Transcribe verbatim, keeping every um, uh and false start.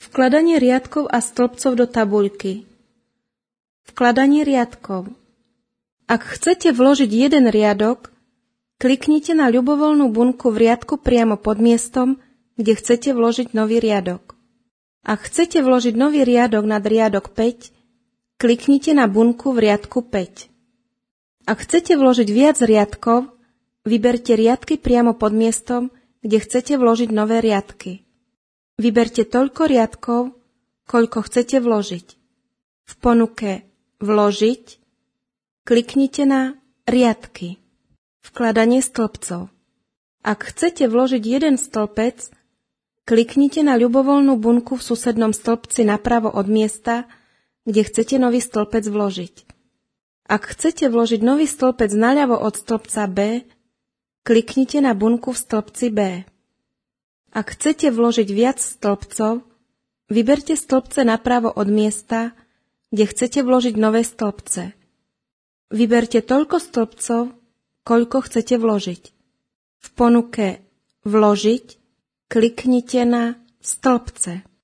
Vkladanie riadkov a stĺpcov do tabuľky. Vkladanie riadkov. Ak chcete vložiť jeden riadok, kliknite na ľubovoľnú bunku v riadku priamo pod miestom, kde chcete vložiť nový riadok. Ak chcete vložiť nový riadok nad riadok päť, kliknite na bunku v riadku päť. Ak chcete vložiť viac riadkov, vyberte riadky priamo pod miestom, kde chcete vložiť nové riadky. Vyberte toľko riadkov, koľko chcete vložiť. V ponuke Vložiť kliknite na Riadky. Vkladanie stĺpcov. Ak chcete vložiť jeden stĺpec, kliknite na ľubovoľnú bunku v susednom stĺpci napravo od miesta, kde chcete nový stĺpec vložiť. Ak chcete vložiť nový stĺpec naľavo od stĺpca B, kliknite na bunku v stĺpci B. Ak chcete vložiť viac stĺpcov, vyberte stĺpce napravo od miesta, kde chcete vložiť nové stĺpce. Vyberte toľko stĺpcov, koľko chcete vložiť. V ponuke Vložiť kliknite na Stĺpce.